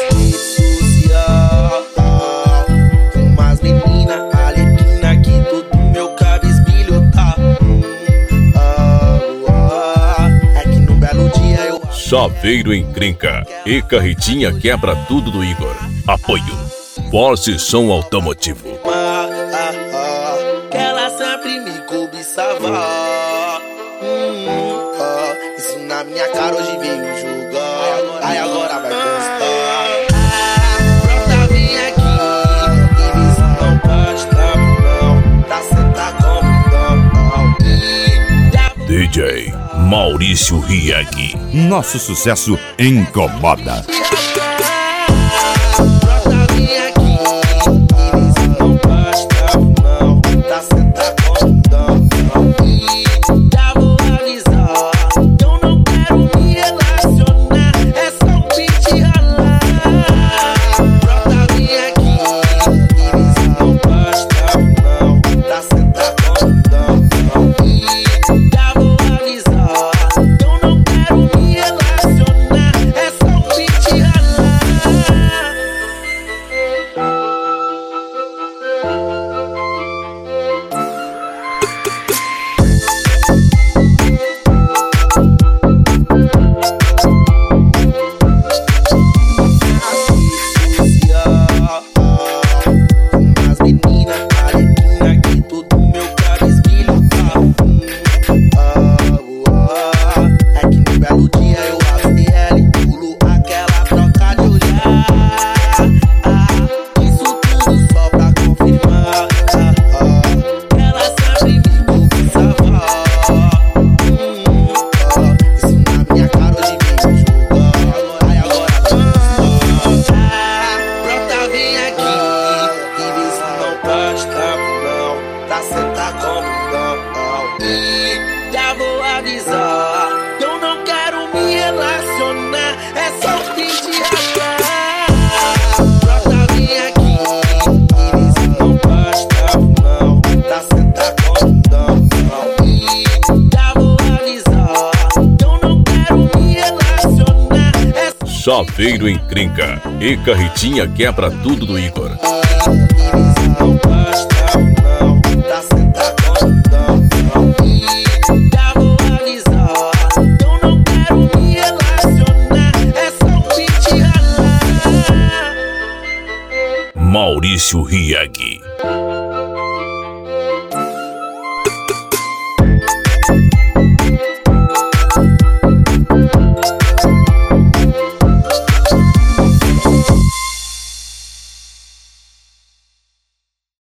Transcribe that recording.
social. Umas menina alequina que todo meu cabisbilho tá. É que no belo dia eu Chaveiro encrenca e carretinha quebra tudo do Igor. Apoio Porsche Som Automotivo. que ela sempre me cobiçava. Isso na minha cara hoje veio jogar. Aí agora vai constar. Brota, vem aqui e vê se não pode trapo não. Pra sentar como não. DJ Maurício Rieg. Nosso sucesso incomoda. Brota, vem aqui e vê se não pode trapo não. Pra sentar como não. Já vou avisar, eu não quero me relacionar. É só um pente ralar. Brota, vem aqui e vê se não pode trapo não. Pra sentar como não. Já vou avisar, eu não quero me relacionar. É só um pente ralar. Umas menina alequina que todo meu cabisbilho tá. É que no belo dia eu ACL pulo aquela troca de olhar. Isso tudo só pra confirmar. Ela sempre me cobiçava. Isso na minha cara hoje vem jogar. Aí agora brota, vem aqui e vê se não pode trapo não. Pra sentar como não. E já vou avisar, eu não quero me relacionar. É só um fim de ralar. Brota, vem aqui e vê se não pode trapo não. Pra sentar como não. E já vou avisar, eu não quero me relacionar. É Chaveiro encrenca e carretinha quebra tudo do Igor. não pode trapo não. Pra sentar como não. Já vou avisar, eu não quero me relacionar. É só um pente ralar. Maurício Rieg.